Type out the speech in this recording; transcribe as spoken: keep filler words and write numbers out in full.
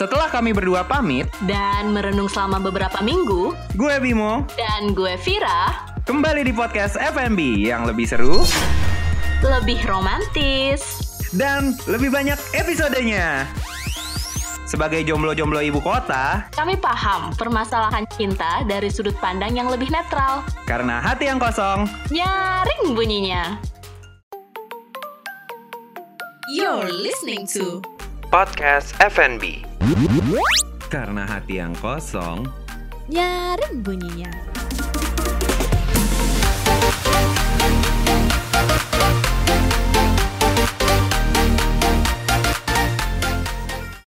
Setelah kami berdua pamit dan merenung selama beberapa minggu, gue Bimo dan gue Vira kembali di podcast F and B yang lebih seru, lebih romantis, dan lebih banyak episodenya. Sebagai jomblo-jomblo ibu kota, kami paham permasalahan cinta dari sudut pandang yang lebih netral. Karena hati yang kosong nyaring bunyinya. You're listening to podcast F and B. Karena hati yang kosong nyaring bunyinya.